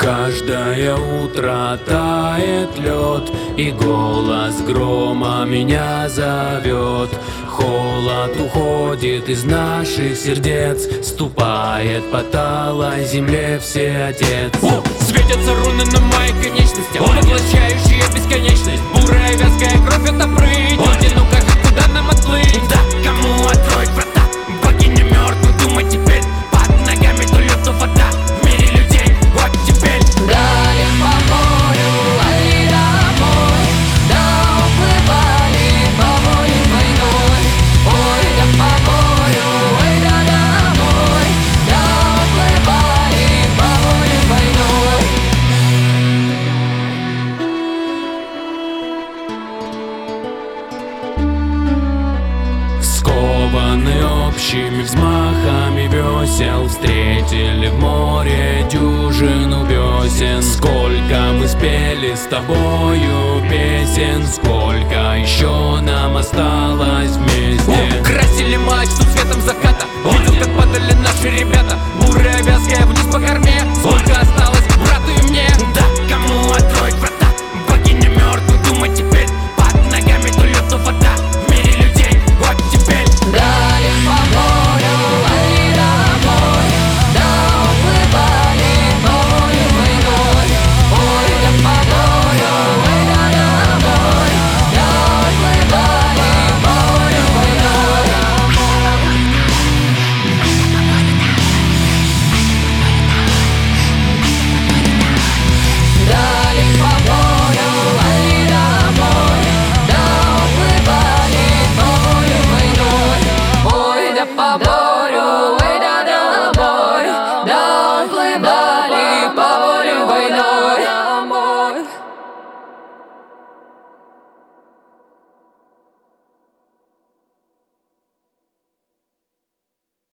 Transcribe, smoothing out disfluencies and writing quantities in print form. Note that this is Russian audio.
Каждое утро тает лед, и голос грома меня зовет. Холод уходит из наших сердец, ступает по талой земле Всеотец. Светятся руны на моей конечности, поглощающие бесконечность. Бурая вязкая кровь — это прыть. Ну как, куда нам отплыть? Да, кому откроет врата? Богиня мертвых, думай теперь. Под ногами то лед, то вода. В мире людей, вот теперь. Далее по морю, али домой. Да уплывали по морю войной. Ой, да по морю, ой, да домой. Да уплывали по морю войной. Скованы общими взмахами весел, встретили в море дюжину весен. Сколько мы спели с тобою песен, сколько еще нам осталось вместе. Красили мачту цветом заката, видел, как падали наши ребята. Бурая вязкая вниз по корме.